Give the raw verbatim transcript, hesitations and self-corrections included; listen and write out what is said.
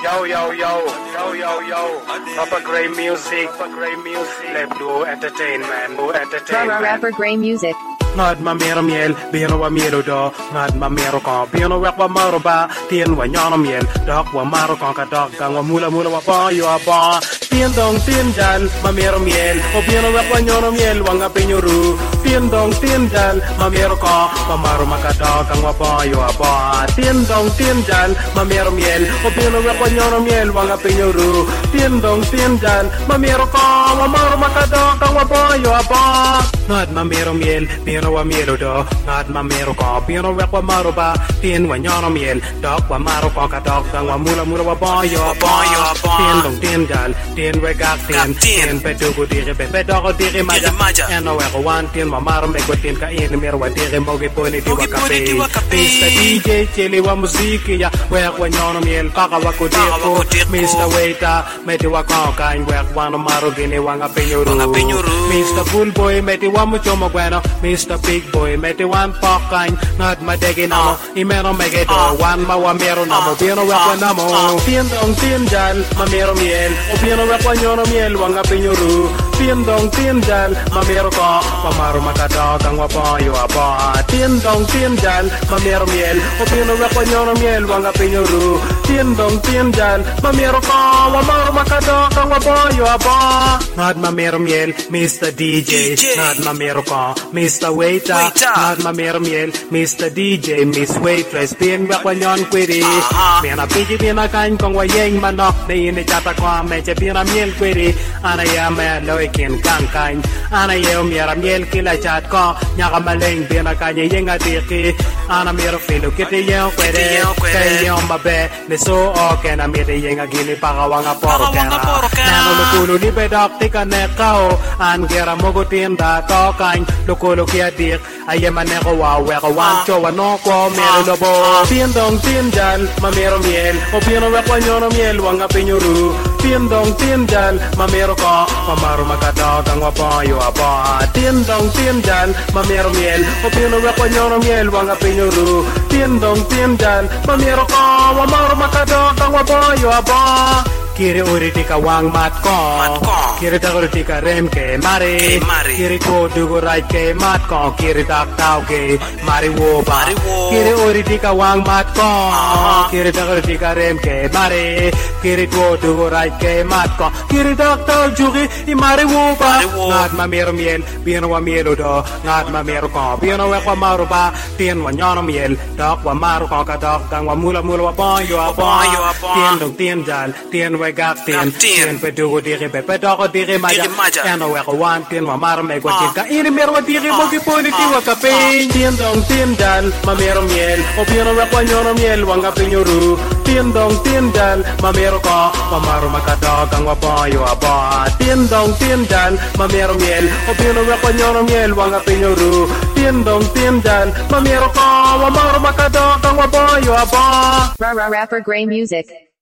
Yo, yo, yo, yo, yo, yo. Papa Gray Music, Papa Gray Music. Let Blue Entertainment, Blue Entertainment. Rapper Gray Music. Ngad ma mero miel, bino wa mielo do. Ngad ma mero ko, bino wek wa maro ba. Tien wa nyono miel, dok wa maro ko ka dok. Kang wa mula mula wa pa yo pa. Tien dong tien jan, ma mero miel. O bino wek wa nyono miel, wa nga penyuru. Tien dong tien jan, ma mero ko. Wa maro ma ka dok, kang wa pa yo pa. Tien dong tien jan, ma mero miel. O bino wek wa nyono miel, wa nga penyuru. Tien dong tien jan, ma mero ko. Wa maro ma ka dok, kang wa pa yo pa. Ngad ma mero miel, bino wa mielo do, ngad ma mero ko, bino wek wa maro ba, tien wa nyono miel, dok wa maro ko ka dok, dang wa mula mula wa boyo boyo, tien dong tien gal, tien we gak tien, tien pe dugu diri pe pe doko diri maja, eno wek wan tien wa maro me go tien ka in mero wa diri mogi poni di wa kape, Mister D J chili wa muziki ya, wek wa nyono miel, paka wa kudiko, Mister Waiter, meti wa kokain, wek wano maro gini wa nga penyuru, Mister Cool Boy, meti wa muchomo bueno, Mister Big Boy, meti wan pokain, ngad madegi namo, imero megedo, wan ma wa mero namo, bino wekwa namo, tien dong tien jal, ma mero miel, o bino wekwa nyono miel, wanga pinyuru, tien dong tien jal, ma mero ko, ma maro makado, kang wa boyo aba, tien dong tien jal, ma mero miel, o bino wekwa nyono miel, wanga pinyuru, tien dong tien jal, ma mero ko, ma maro makado, kang wa boyo aba, ngad ma mero miel, Mister D J, ngad ma mero ko, Mister Waiter, ngad ma mero miel, Mister D J, Miss Waitress, pin wek wa nyon kwiri, pina piji pina kany kong wa yeng manok, na ini chata kwa meche pina miel kwiri, ana ya me loy kin kang kany, ana ye umiera miel kila chat ko, nyaka maleng pina kanya yeng atiki, ana mero filo kiti yeng kwiri, kay yeng mabe, niso oke na miti yeng agini pakawanga poro kera, nano lukulu ni bedok tika nekao, an gera mogutin da to kany, lukulu kia dik, aye maneko wa weka wan cho wa no ko mero lobo, tien dong tien jal, ma mero miel, o pino wekwa nyono miel, wanga pinyuru, tien dong tien jal, ma mero ko, ma maro makado, kang wa boyo aba, tien dong tien jal, ma mero miel, o pino wekwa nyono miel, wanga pinyuru, tien dong tien jal, ma mero ko, ma maro makado, kang wa boyo aba. Kiri uri tika wang mat ko, kiri tak uri tika rem ke mari, kiri ko dugo right ke mat ko, kiri tak tau ke mari wo ba, kiri uri tika wang mat ko, kiri tak uri tika rem ke mari, kiri ko dugo right ke mat ko, kiri tak tau jugi i mari wo ba, ngad ma mero miel, bino wa mielo do, ngad ma mero ko, bino wek wa maro ba, tien wa nyono miel, dok wa maro ko ka dok, kang wa mula mula wa boyo aba, tien dong tien jal, tien we gak tien, tien pe dugo diri pe pe doko diri maja, eno weko wan tien wa maro me gwa tien ka ini mero wa diri mogi poni ti wa kape, tien dong tien jal, ma mero miel, o pino weko nyono miel, wanga pinyuru, tien dong tien jal, ma mero ko, ma maro makado, kang wa boyo aba, tien dong tien jal, ma mero miel, o pino weko nyono miel, wanga pinyuru, tien dong tien jal, ma mero ko, ma maro makado, kang wa boyo aba. Rapper Gray Music.